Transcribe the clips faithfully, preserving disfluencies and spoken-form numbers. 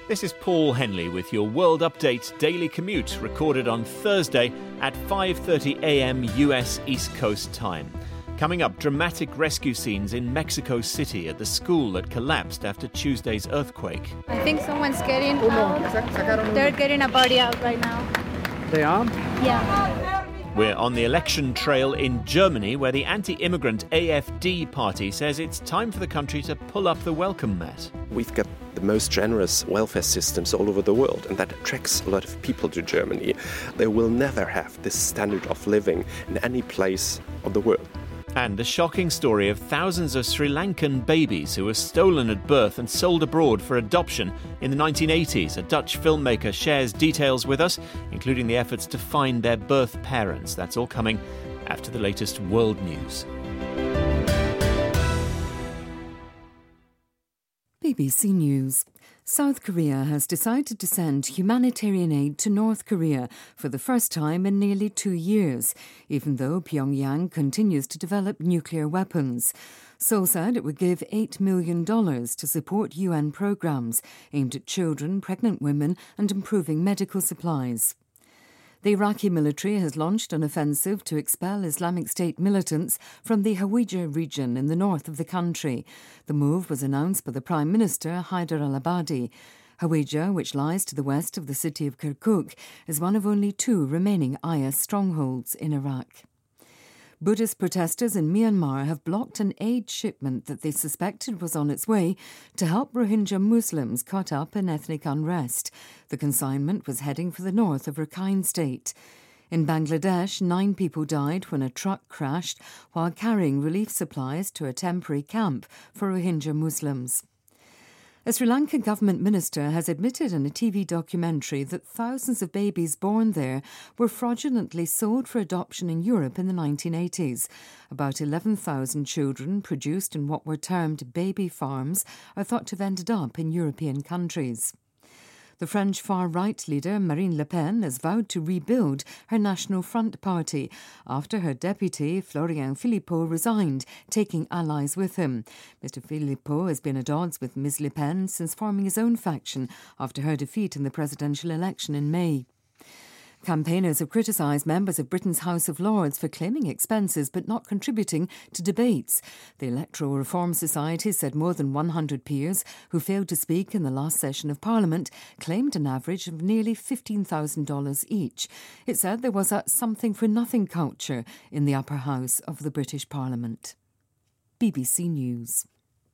This is Paul Henley with your World Update Daily Commute, recorded on Thursday at five thirty a.m. U S East Coast time. Coming up, dramatic rescue scenes in Mexico City at the school that collapsed after Tuesday's earthquake. I think someone's getting out. They're getting a body out right now. They are? Yeah. We're on the election trail in Germany, where the anti-immigrant A F D party says it's time for the country to pull up the welcome mat. We've got the most generous welfare systems all over the world, and that attracts a lot of people to Germany. They will never have this standard of living in any place of the world. And the shocking story of thousands of Sri Lankan babies who were stolen at birth and sold abroad for adoption in the nineteen eighties. A Dutch filmmaker shares details with us, including the efforts to find their birth parents. That's all coming after the latest world news. B B C News. South Korea has decided to send humanitarian aid to North Korea for the first time in nearly two years, even though Pyongyang continues to develop nuclear weapons. Seoul said it would give eight million dollars to support U N programs aimed at children, pregnant women and improving medical supplies. The Iraqi military has launched an offensive to expel Islamic State militants from the Hawija region in the north of the country. The move was announced by the Prime Minister, Haider al-Abadi. Hawija, which lies to the west of the city of Kirkuk, is one of only two remaining I S strongholds in Iraq. Buddhist protesters in Myanmar have blocked an aid shipment that they suspected was on its way to help Rohingya Muslims caught up in ethnic unrest. The consignment was heading for the north of Rakhine State. In Bangladesh, nine people died when a truck crashed while carrying relief supplies to a temporary camp for Rohingya Muslims. A Sri Lankan government minister has admitted in a T V documentary that thousands of babies born there were fraudulently sold for adoption in Europe in the nineteen eighties. About eleven thousand children produced in what were termed baby farms are thought to have ended up in European countries. The French far-right leader Marine Le Pen has vowed to rebuild her National Front party after her deputy Florian Philippot resigned, taking allies with him. Mister Philippot has been at odds with Miz Le Pen since forming his own faction after her defeat in the presidential election in May. Campaigners have criticised members of Britain's House of Lords for claiming expenses but not contributing to debates. The Electoral Reform Society said more than one hundred peers who failed to speak in the last session of Parliament claimed an average of nearly fifteen thousand dollars each. It said there was a something-for-nothing culture in the upper house of the British Parliament. B B C News.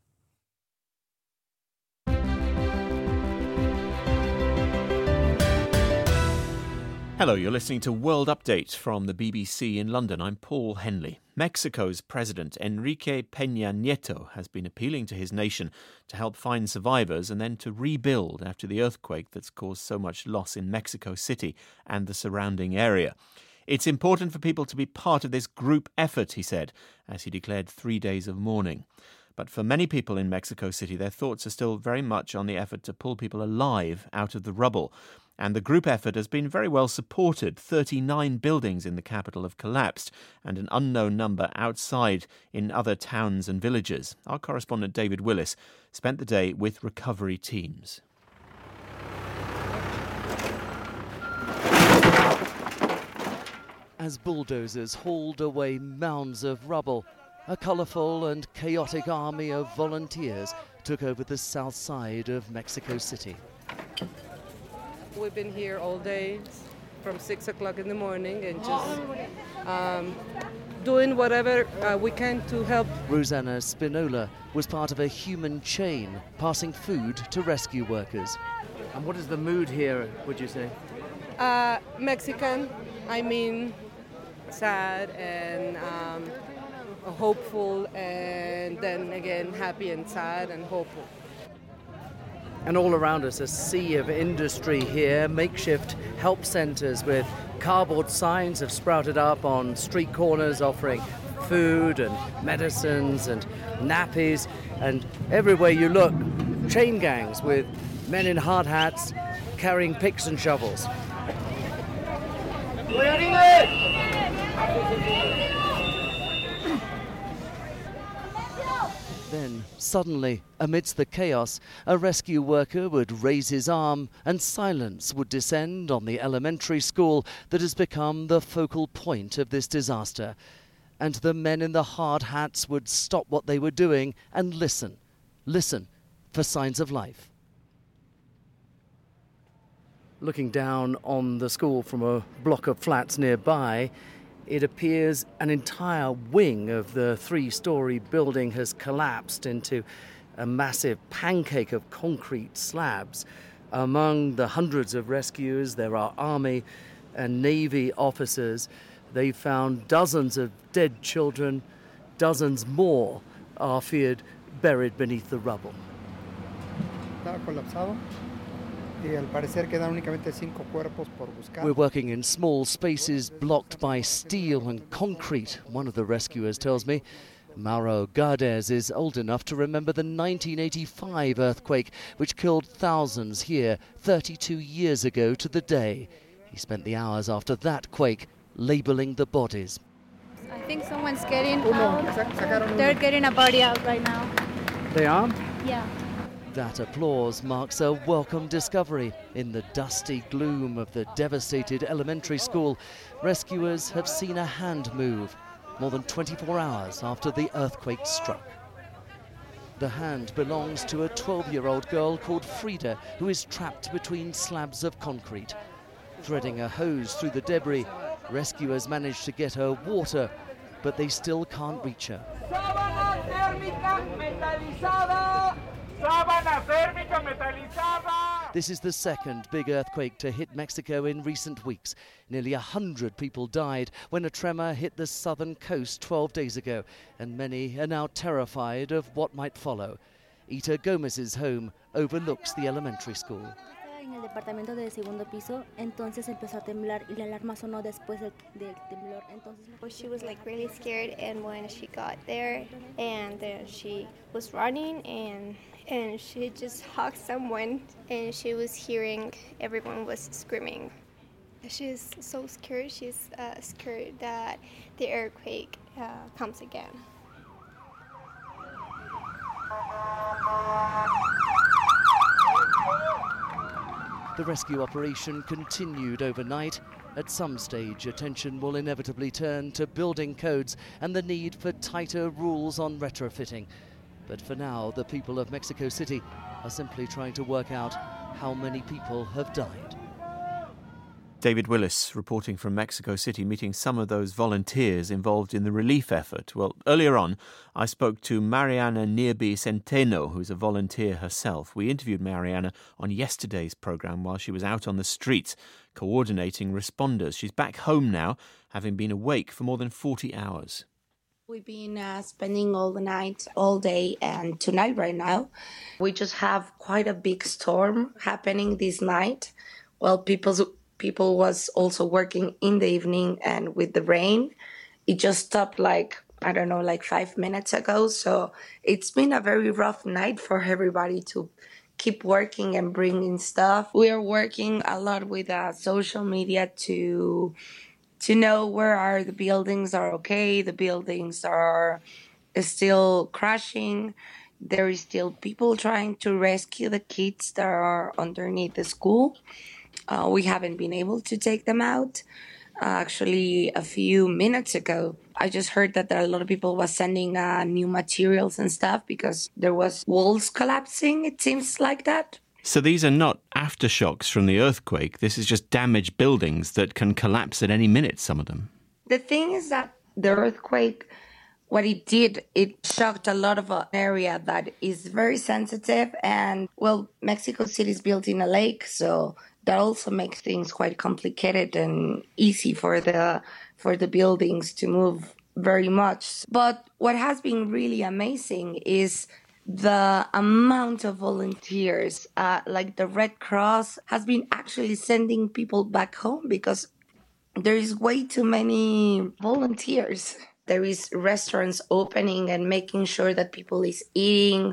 Hello, you're listening to World Update from the B B C in London. I'm Paul Henley. Mexico's President Enrique Peña Nieto has been appealing to his nation to help find survivors and then to rebuild after the earthquake that's caused so much loss in Mexico City and the surrounding area. It's important for people to be part of this group effort, he said, as he declared three days of mourning. But for many people in Mexico City, their thoughts are still very much on the effort to pull people alive out of the rubble. And the group effort has been very well supported. thirty-nine buildings in the capital have collapsed and an unknown number outside in other towns and villages. Our correspondent David Willis spent the day with recovery teams. As bulldozers hauled away mounds of rubble, a colourful and chaotic army of volunteers took over the south side of Mexico City. We've been here all day from six o'clock in the morning and just um, doing whatever uh, we can to help. Rosanna Spinola was part of a human chain passing food to rescue workers. And what is the mood here, would you say? Uh, Mexican, I mean sad and um, hopeful, and then again happy and sad and hopeful. And all around us, a sea of industry here, makeshift help centres with cardboard signs have sprouted up on street corners offering food and medicines and nappies, and everywhere you look, chain gangs with men in hard hats carrying picks and shovels. Then, suddenly, amidst the chaos, a rescue worker would raise his arm and silence would descend on the elementary school that has become the focal point of this disaster. And the men in the hard hats would stop what they were doing and listen, listen for signs of life. Looking down on the school from a block of flats nearby, it appears an entire wing of the three-storey building has collapsed into a massive pancake of concrete slabs. Among the hundreds of rescuers, there are Army and Navy officers. They found dozens of dead children. Dozens more are feared buried beneath the rubble. We're working in small spaces blocked by steel and concrete, one of the rescuers tells me. Mauro Gades is old enough to remember the nineteen eighty-five earthquake, which killed thousands here thirty-two years ago to the day. He spent the hours after that quake labelling the bodies. I think someone's getting out. They're getting a body out right now. They are? Yeah. That applause marks a welcome discovery. In the dusty gloom of the devastated elementary school, rescuers have seen a hand move more than twenty-four hours after the earthquake struck. The hand belongs to a twelve-year-old girl called Frida, who is trapped between slabs of concrete. Threading a hose through the debris, rescuers manage to get her water, but they still can't reach her. This is the second big earthquake to hit Mexico in recent weeks. Nearly a hundred people died when a tremor hit the southern coast twelve days ago, and many are now terrified of what might follow. Ita Gomez's home overlooks the elementary school. En el departamento del segundo piso, entonces empezó a temblar y la alarma sonó después del, del temblor. Entonces, she was like really scared, and when she got there, and then she was running, and and she just hugged someone, and she was hearing everyone was screaming. She's so scared. She's uh, scared that the earthquake uh, comes again. The rescue operation continued overnight. At some stage, attention will inevitably turn to building codes and the need for tighter rules on retrofitting. But for now, the people of Mexico City are simply trying to work out how many people have died. David Willis reporting from Mexico City, meeting some of those volunteers involved in the relief effort. Well, earlier on, I spoke to Mariana Nierbi Centeno, who's a volunteer herself. We interviewed Mariana on yesterday's programme while she was out on the streets coordinating responders. She's back home now, having been awake for more than forty hours. We've been uh, spending all the night, all day, and tonight right now. We just have quite a big storm happening this night. Well, people's People was also working in the evening, and with the rain, it just stopped like, I don't know, like five minutes ago. So it's been a very rough night for everybody to keep working and bringing stuff. We are working a lot with uh, social media to to know where are the buildings are okay, the buildings are still crashing. There is still people trying to rescue the kids that are underneath the school. Uh, we haven't been able to take them out. Uh, actually, a few minutes ago, I just heard that there are a lot of people was sending uh, new materials and stuff because there was walls collapsing, it seems like that. So these are not aftershocks from the earthquake. This is just damaged buildings that can collapse at any minute, some of them. The thing is that the earthquake, what it did, it shocked a lot of an area that is very sensitive. And, well, Mexico City is built in a lake, so that also makes things quite complicated and easy for the for the buildings to move very much. But what has been really amazing is the amount of volunteers. Uh, like the Red Cross has been actually sending people back home because there is way too many volunteers. There is restaurants opening and making sure that people is eating,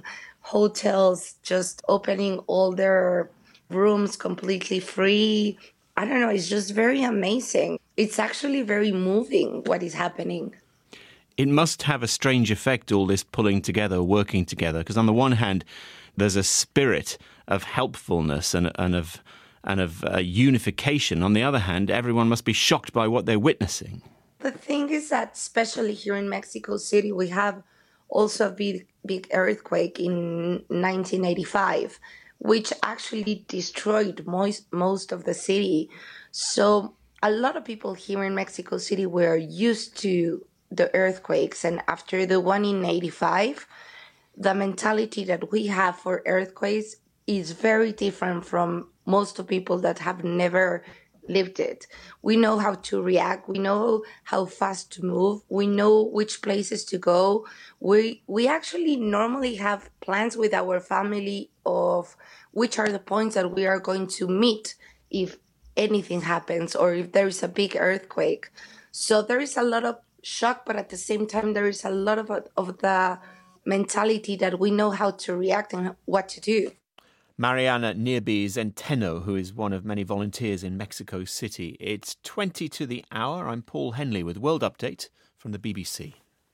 hotels just opening all their rooms completely free. I don't know, it's just very amazing. It's actually very moving what is happening. It must have a strange effect, all this pulling together, working together, because on the one hand, there's a spirit of helpfulness and, and of, and of uh, unification. On the other hand, everyone must be shocked by what they're witnessing. The thing is that, especially here in Mexico City, we have also a big, big earthquake in nineteen eighty-five, which actually destroyed most, most of the city. So a lot of people here in Mexico City were used to the earthquakes. And after the one in eighty-five, the mentality that we have for earthquakes is very different from most of people that have never lived it. We know how to react. We know how fast to move. We know which places to go. We we actually normally have plans with our family of which are the points that we are going to meet if anything happens or if there is a big earthquake. So there is a lot of shock, but at the same time, there is a lot of, of the mentality that we know how to react and what to do. Mariana Nierbes-Centeno, who is one of many volunteers in Mexico City. It's twenty to the hour. I'm Paul Henley with World Update from the B B C.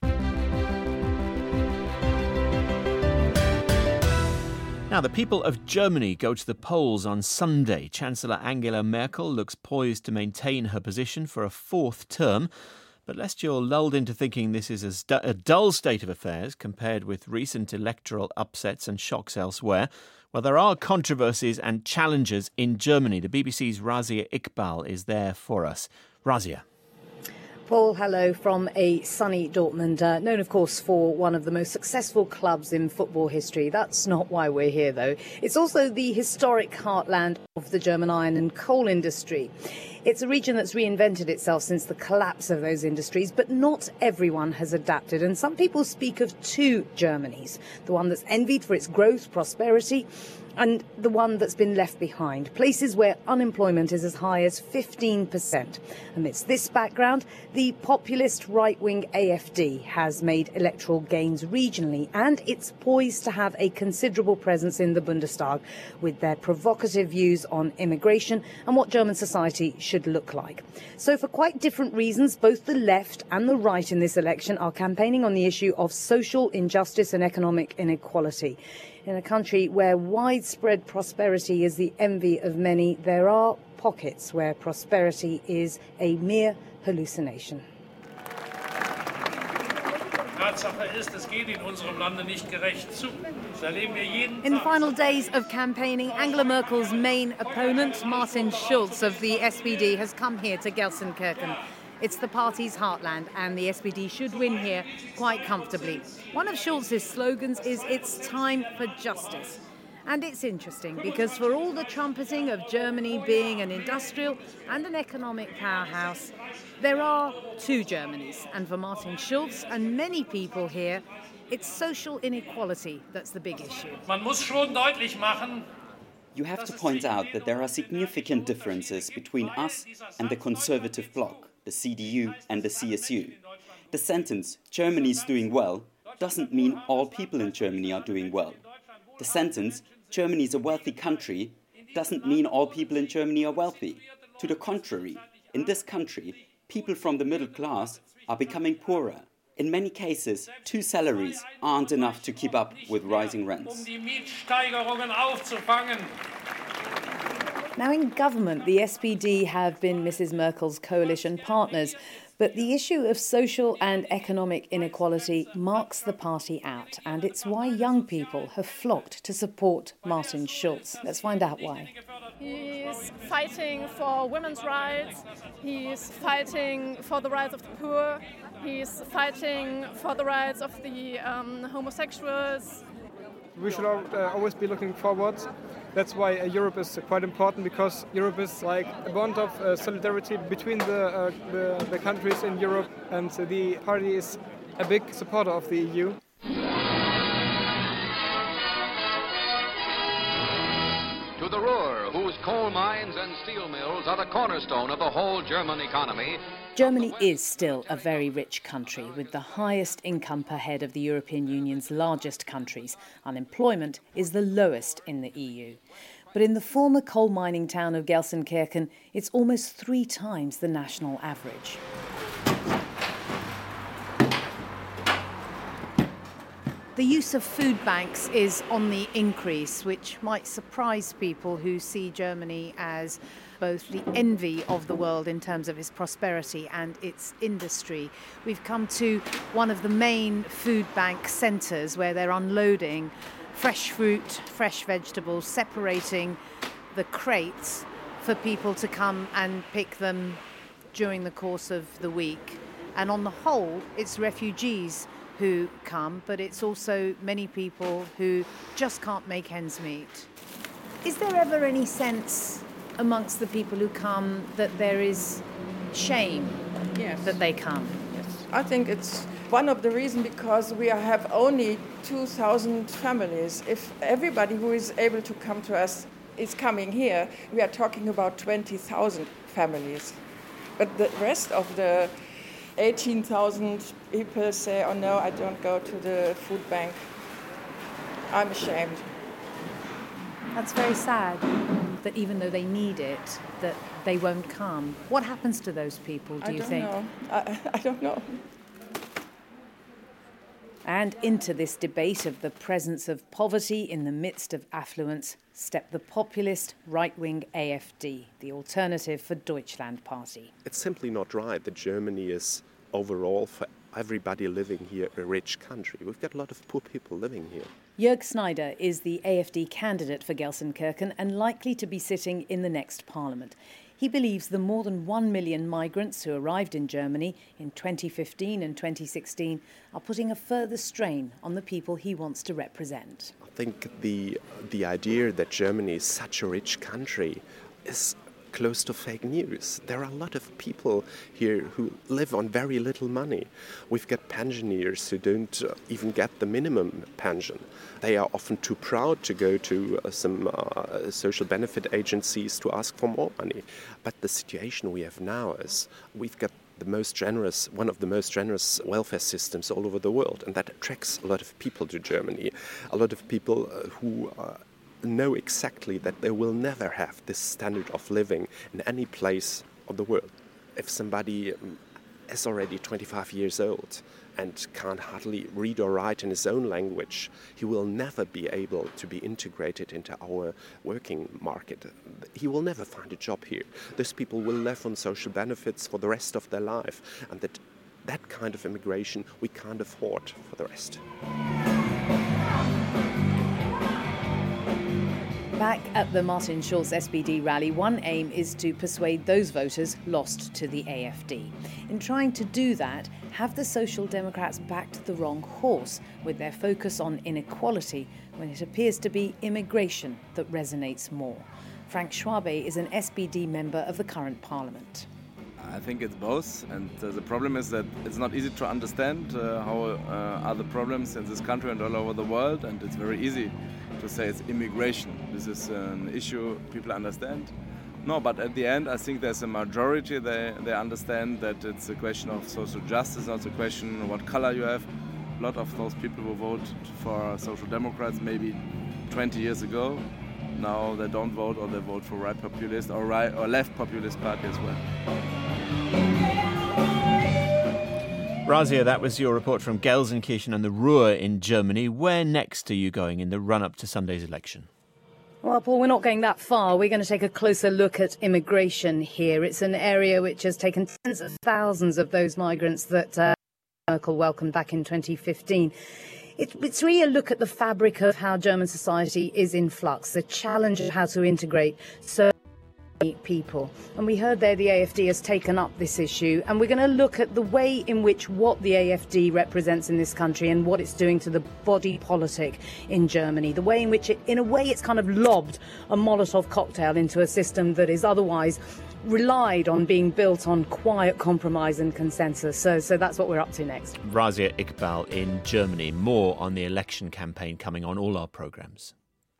Now, the people of Germany go to the polls on Sunday. Chancellor Angela Merkel looks poised to maintain her position for a fourth term. But lest you're lulled into thinking this is a dull state of affairs compared with recent electoral upsets and shocks elsewhere, well, there are controversies and challenges in Germany. The B B C's Razia Iqbal is there for us. Razia. Paul, hello from a sunny Dortmund, uh, known, of course, for one of the most successful clubs in football history. That's not why we're here, though. It's also the historic heartland of the German iron and coal industry. It's a region that's reinvented itself since the collapse of those industries, but not everyone has adapted. And some people speak of two Germanys, the one that's envied for its growth, prosperity, and the one that's been left behind, places where unemployment is as high as fifteen percent. Amidst this background, the populist right-wing A F D has made electoral gains regionally, and it's poised to have a considerable presence in the Bundestag with their provocative views on immigration and what German society should look like. So for quite different reasons, both the left and the right in this election are campaigning on the issue of social injustice and economic inequality. In a country where widespread prosperity is the envy of many, there are pockets where prosperity is a mere hallucination. In the final days of campaigning, Angela Merkel's main opponent, Martin Schulz of the S P D, has come here to Gelsenkirchen. It's the party's heartland, and the S P D should win here quite comfortably. One of Schulz's slogans is "It's time for justice." And it's interesting because for all the trumpeting of Germany being an industrial and an economic powerhouse, there are two Germanys. And for Martin Schulz and many people here, it's social inequality that's the big issue. You have to point out that there are significant differences between us and the conservative bloc, the C D U and the C S U. The sentence, Germany is doing well, doesn't mean all people in Germany are doing well. The sentence, Germany is a wealthy country, doesn't mean all people in Germany are wealthy. To the contrary, in this country, people from the middle class are becoming poorer. In many cases, two salaries aren't enough to keep up with rising rents. Now, in government, the S P D have been Missus Merkel's coalition partners, but the issue of social and economic inequality marks the party out, and it's why young people have flocked to support Martin Schulz. Let's find out why. He's fighting for women's rights, he's fighting for the rights of the poor, he's fighting for the rights of the um, homosexuals. We should uh, always be looking forward. That's why uh, Europe is uh, quite important, because Europe is like a bond of uh, solidarity between the, uh, the the countries in Europe, and uh, the party is a big supporter of the E U. To the Ruhr, whose coal mines and steel mills are the cornerstone of the whole German economy. Germany is still a very rich country with the highest income per head of the European Union's largest countries. Unemployment is the lowest in the E U. But in the former coal mining town of Gelsenkirchen, it's almost three times the national average. The use of food banks is on the increase, which might surprise people who see Germany as both the envy of the world in terms of its prosperity and its industry. We've come to one of the main food bank centres where they're unloading fresh fruit, fresh vegetables, separating the crates for people to come and pick them during the course of the week. And on the whole, it's refugees who come, but it's also many people who just can't make ends meet. Is there ever any sense amongst the people who come that there is shame yes. that they come? Yes. I think it's one of the reasons because we have only two thousand families. If everybody who is able to come to us is coming here, we are talking about twenty thousand families. But the rest of the eighteen thousand people say, oh no, I don't go to the food bank. I'm ashamed. That's very sad, that even though they need it, that they won't come. What happens to those people, do I you don't think? Know. I, I don't know. And into this debate of the presence of poverty in the midst of affluence stepped the populist right-wing A F D, the Alternative for Deutschland party. It's simply not right that Germany is overall, for everybody living here, a rich country. We've got a lot of poor people living here. Jörg Schneider is the A F D candidate for Gelsenkirchen and likely to be sitting in the next parliament. He believes the more than one million migrants who arrived in Germany in twenty fifteen and twenty sixteen are putting a further strain on the people he wants to represent. I think the the idea that Germany is such a rich country is close to fake news. There are a lot of people here who live on very little money. We've got pensioners who don't uh, even get the minimum pension. They are often too proud to go to uh, some uh, social benefit agencies to ask for more money. But the situation we have now is we've got the most generous, one of the most generous welfare systems all over the world, and that attracts a lot of people to Germany. A lot of people uh, who uh, know exactly that they will never have this standard of living in any place of the world. If somebody um, is already twenty-five years old and can't hardly read or write in his own language, he will never be able to be integrated into our working market. He will never find a job here. Those people will live on social benefits for the rest of their life, and that that kind of immigration we can't afford for the rest. Back at the Martin Schulz S P D rally, one aim is to persuade those voters lost to the A F D. In trying to do that, have the Social Democrats backed the wrong horse with their focus on inequality when it appears to be immigration that resonates more? Frank Schwabe is an S P D member of the current parliament. I think it's both, and uh, the problem is that it's not easy to understand uh, how uh, are the problems in this country and all over the world, and it's very easy to say it's immigration. This is an issue people understand. No, but at the end, I think there's a majority, they, they understand that it's a question of social justice, not a question of what color you have. A lot of those people who vote for Social Democrats maybe twenty years ago, now they don't vote, or they vote for right populist or right or left populist party as well. Razia, that was your report from Gelsenkirchen and the Ruhr in Germany. Where next are you going in the run-up to Sunday's election? Well, Paul, we're not going that far. We're going to take a closer look at immigration here. It's an area which has taken tens of thousands of those migrants that uh, Merkel welcomed back in twenty fifteen. It, it's really a look at the fabric of how German society is in flux, the challenge of how to integrate so many people. And we heard there the A F D has taken up this issue, and we're going to look at the way in which what the A F D represents in this country and what it's doing to the body politic in Germany, the way in which, it, in a way, it's kind of lobbed a Molotov cocktail into a system that is otherwise relied on being built on quiet compromise and consensus. So, so that's what we're up to next. Razia Iqbal in Germany. More on the election campaign coming on all our programmes.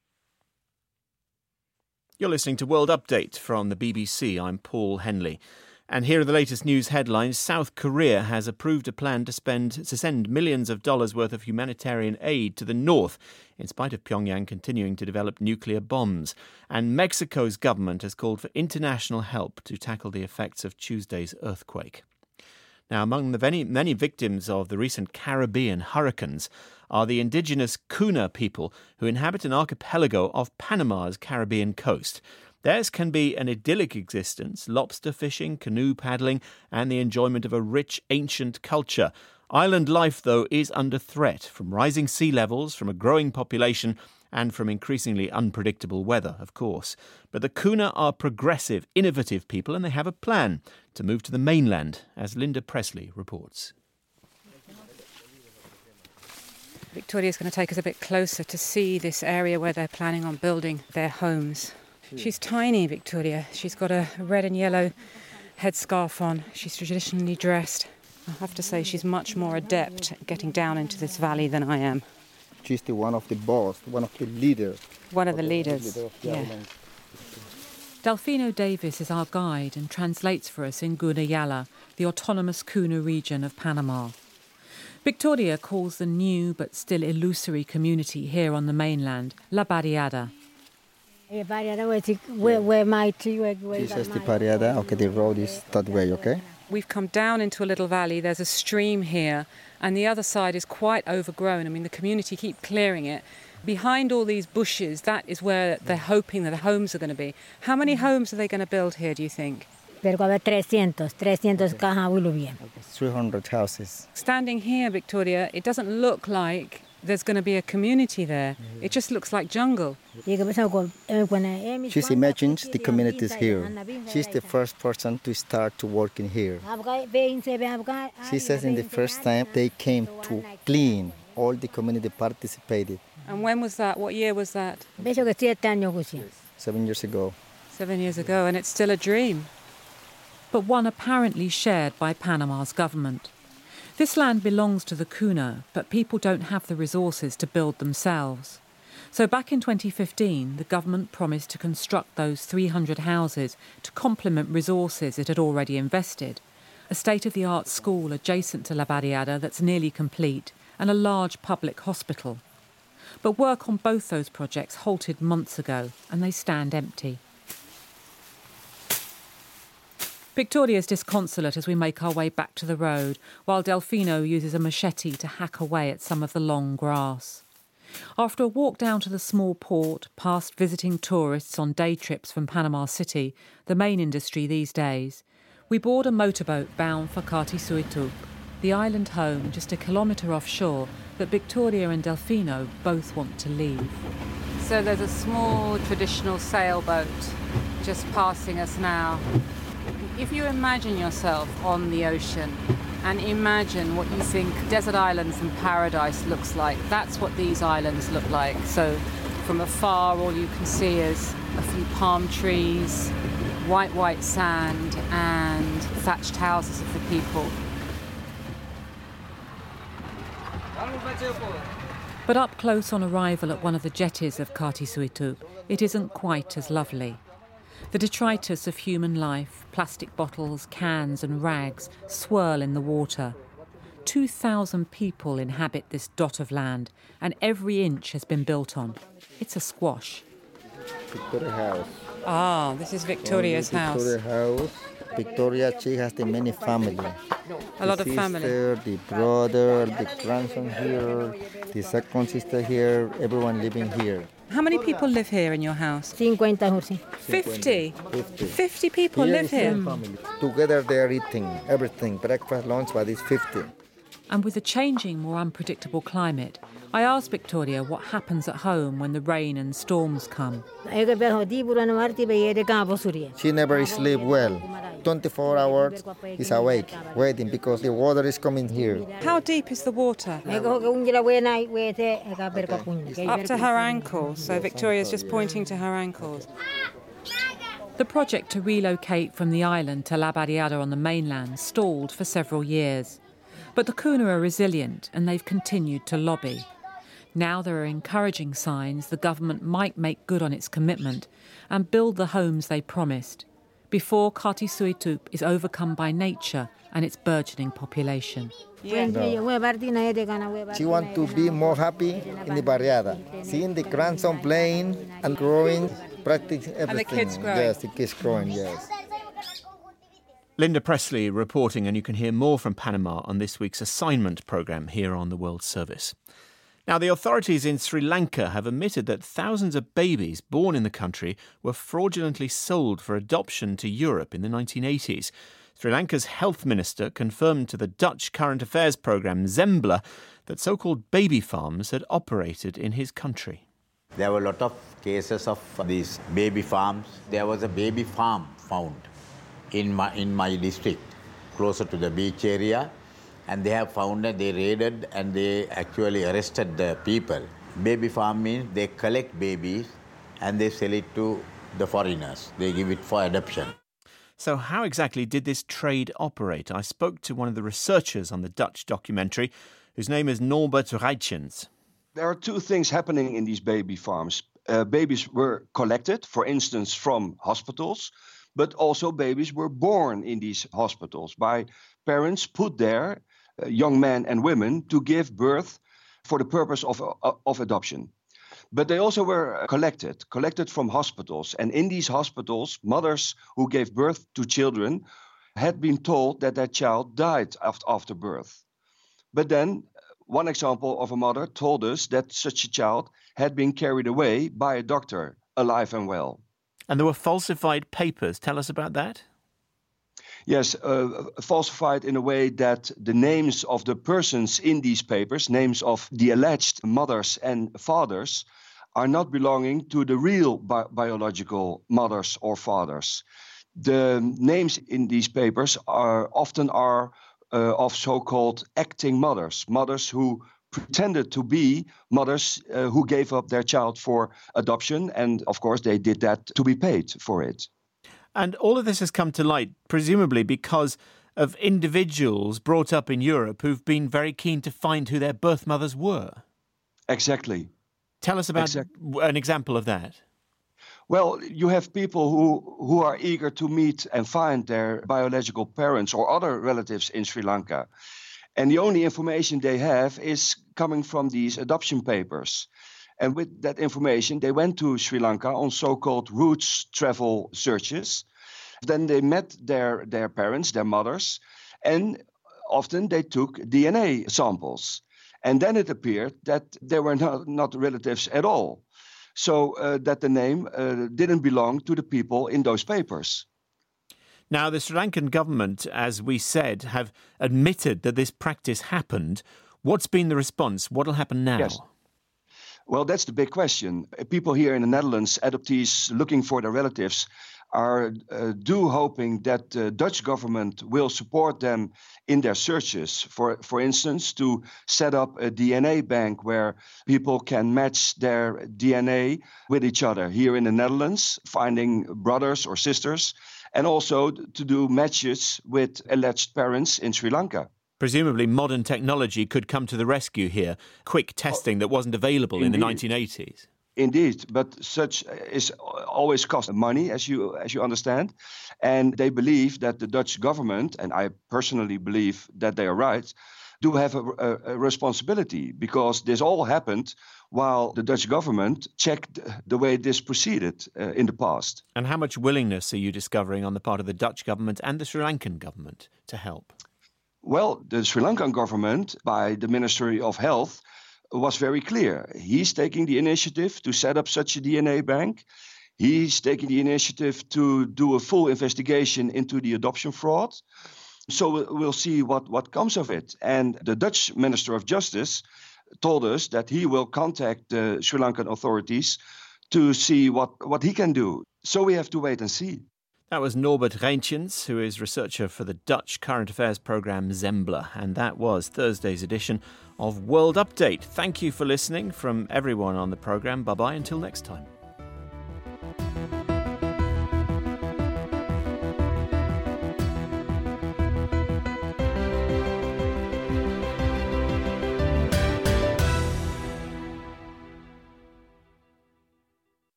You're listening to World Update from the B B C. I'm Paul Henley. And here are the latest news headlines. South Korea has approved a plan to spend to send millions of dollars worth of humanitarian aid to the north, in spite of Pyongyang continuing to develop nuclear bombs. And Mexico's government has called for international help to tackle the effects of Tuesday's earthquake. Now, among the many, many victims of the recent Caribbean hurricanes are the indigenous Kuna people who inhabit an archipelago off Panama's Caribbean coast. Theirs can be an idyllic existence, lobster fishing, canoe paddling, and the enjoyment of a rich, ancient culture. Island life, though, is under threat from rising sea levels, from a growing population, and from increasingly unpredictable weather, of course. But the Kuna are progressive, innovative people, and they have a plan to move to the mainland, as Linda Presley reports. Victoria's going to take us a bit closer to see this area where they're planning on building their homes. She's tiny, Victoria. She's got a red and yellow headscarf on. She's traditionally dressed. I have to say she's much more adept at getting down into this valley than I am. She's the one of the boss, one of the leaders. One of the leaders, leader of the yeah. island. Delfino Davis is our guide and translates for us in Gunayala, the autonomous Kuna region of Panama. Victoria calls the new but still illusory community here on the mainland La Barriada. This is the Barriada. Okay, the road is that way, okay? We've come down into a little valley. There's a stream here, and the other side is quite overgrown. I mean, the community keep clearing it. Behind all these bushes, that is where they're hoping that the homes are going to be. How many homes are they going to build here, do you think? three hundred houses. Standing here, Victoria, it doesn't look like there's going to be a community there. It just looks like jungle. She imagines the communities here. She's the first person to start to work in here. She says in the first time they came to clean, all the community participated. And when was that? What year was that? Seven years ago. Seven years ago, and it's still a dream. But one apparently shared by Panama's government. This land belongs to the Kuna, but people don't have the resources to build themselves. So back in twenty fifteen, the government promised to construct those three hundred houses to complement resources it had already invested. A state-of-the-art school adjacent to La Barriada that's nearly complete, and a large public hospital. But work on both those projects halted months ago, and they stand empty. Victoria's disconsolate as we make our way back to the road, while Delfino uses a machete to hack away at some of the long grass. After a walk down to the small port, past visiting tourists on day trips from Panama City, the main industry these days, we board a motorboat bound for Cati Suitup, the island home just a kilometre offshore that Victoria and Delfino both want to leave. So there's a small traditional sailboat just passing us now. If you imagine yourself on the ocean and imagine what you think desert islands and paradise looks like, that's what these islands look like. So from afar, all you can see is a few palm trees, white, white sand and thatched houses of the people. But up close on arrival at one of the jetties of Cati Suitup, it isn't quite as lovely. The detritus of human life, plastic bottles, cans and rags swirl in the water. Two thousand people inhabit this dot of land, and every inch has been built on. It's a squash. Victoria House. Ah, this is Victoria's house. Victoria House. Victoria, she has the many family. A lot the of family. The sister, the brother, the grandson here, the second sister here, everyone living here. How many people live here in your house? Fifty. Fifty? Fifty. Fifty people here live here? Family. Together they are eating everything, breakfast, lunch, but it's fifty. And with a changing, more unpredictable climate, I asked Victoria what happens at home when the rain and storms come. She never sleeps well. twenty-four hours is awake, waiting because the water is coming here. How deep is the water? Up to her ankles, so Victoria's just pointing to her ankles. The project to relocate from the island to La Barriada on the mainland stalled for several years. But the Kuna are resilient and they've continued to lobby. Now there are encouraging signs the government might make good on its commitment and build the homes they promised, before Cati Suitup is overcome by nature and its burgeoning population. Yeah. No. She wants to be more happy in the Barriada, seeing the grandson playing and growing, practicing everything. And the kids growing. Yes, the kids growing, yes. Linda Presley reporting, and you can hear more from Panama on this week's assignment programme here on the World Service. Now, the authorities in Sri Lanka have admitted that thousands of babies born in the country were fraudulently sold for adoption to Europe in the nineteen eighties. Sri Lanka's health minister confirmed to the Dutch current affairs programme Zembla that so-called baby farms had operated in his country. There were a lot of cases of these baby farms. There was a baby farm found in my, in my district, closer to the beach area. And they have found that they raided and they actually arrested the people. Baby farm means they collect babies and they sell it to the foreigners. They give it for adoption. So how exactly did this trade operate? I spoke to one of the researchers on the Dutch documentary, whose name is Norbert Reitjens. There are two things happening in these baby farms. Uh, babies were collected, for instance, from hospitals, but also babies were born in these hospitals by parents put there, uh, young men and women, to give birth for the purpose of, uh, of adoption. But they also were collected, collected from hospitals. And in these hospitals, mothers who gave birth to children had been told that their child died after birth. But then one example of a mother told us that such a child had been carried away by a doctor, alive and well. And there were falsified papers. Tell us about that. Yes, uh, falsified in a way that the names of the persons in these papers, names of the alleged mothers and fathers, are not belonging to the real bi- biological mothers or fathers. The names in these papers are often are uh, of so-called acting mothers, mothers who pretended to be mothers uh, who gave up their child for adoption. And of course, they did that to be paid for it. And all of this has come to light, presumably because of individuals brought up in Europe who've been very keen to find who their birth mothers were. Exactly. Tell us about exactly. an example of that. Well, you have people who, who are eager to meet and find their biological parents or other relatives in Sri Lanka. And the only information they have is coming from these adoption papers. And with that information, they went to Sri Lanka on so-called roots travel searches. Then they met their, their parents, their mothers, and often they took D N A samples. And then it appeared that they were not, not relatives at all. So uh, that the name uh, didn't belong to the people in those papers. Now, the Sri Lankan government, as we said, have admitted that this practice happened. What's been the response? What'll happen now? Yes. Well, that's the big question. People here in the Netherlands, adoptees looking for their relatives, are uh, do hoping that the Dutch government will support them in their searches. For, for instance, to set up a D N A bank where people can match their D N A with each other here in the Netherlands, finding brothers or sisters, and also to do matches with alleged parents in Sri Lanka. Presumably modern technology could come to the rescue here, quick testing that wasn't available Indeed. in the nineteen eighties. Indeed, but such is always cost money, as you as you understand. And they believe that the Dutch government, and I personally believe that they are right, do have a, a, a responsibility, because this all happened while the Dutch government checked the way this proceeded uh, in the past. And how much willingness are you discovering on the part of the Dutch government and the Sri Lankan government to help? Well, the Sri Lankan government, by the Ministry of Health, was very clear. He's taking the initiative to set up such a D N A bank. He's taking the initiative to do a full investigation into the adoption fraud. So we'll see what, what comes of it. And the Dutch Minister of Justice told us that he will contact the Sri Lankan authorities to see what, what he can do. So we have to wait and see. That was Norbert Reitjens, who is researcher for the Dutch current affairs programme Zembla. And that was Thursday's edition of World Update. Thank you for listening from everyone on the programme. Bye-bye until next time.